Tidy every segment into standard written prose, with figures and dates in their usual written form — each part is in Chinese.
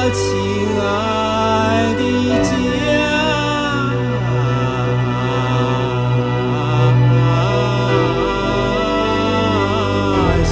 亲爱的家乡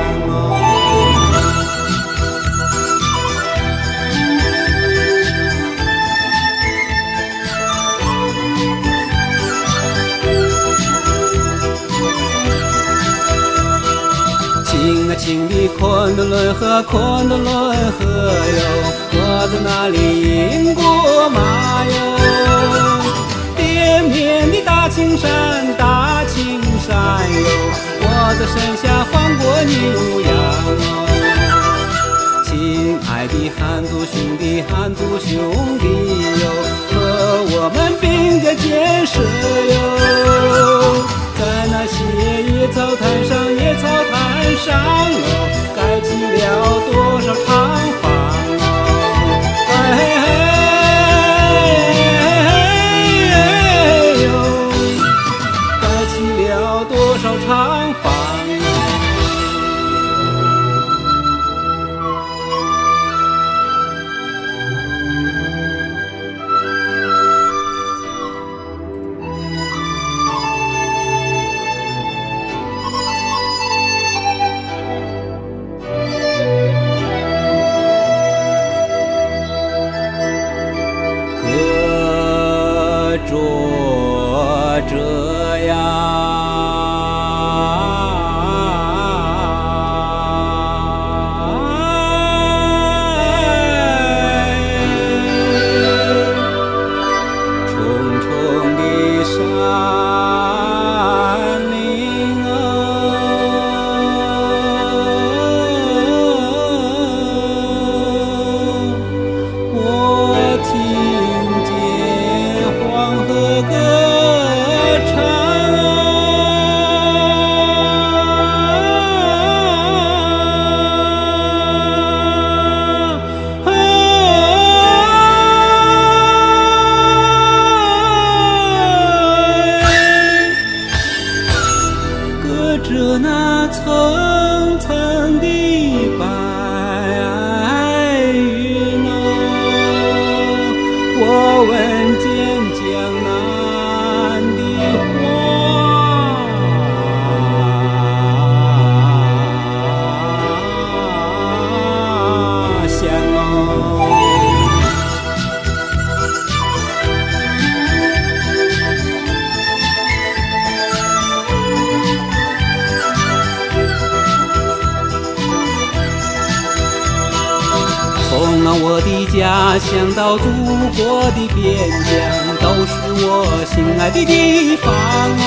亲的昆仑河，昆仑河哟，我在那里饮过马哟。连绵的大青山，大青山哟，我在山下放过牛羊哦。亲爱的汉族兄弟，汉族兄弟哟，和我们并肩建设哟。在那些野草滩上，野草滩上哦，盖起了多少厂房哦！哎呦，盖起了多少厂房哦！着这样重重的山岭哦，我听见黄河歌唱隔着那层层的白云哦，我闻见江南的花香哦。从我的家乡到祖国的边疆，都是我心爱的地方哦。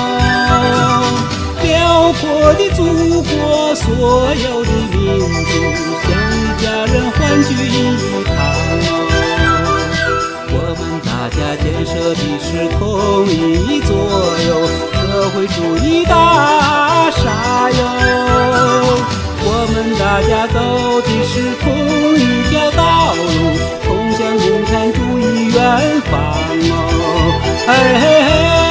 辽阔的祖国，所有的民族像一家人欢聚一堂哦。我们大家建设的是同一座哟社会主义大厦哟。我们大家走的是同一条道路，通向共产主义远方哦。嘿嘿嘿。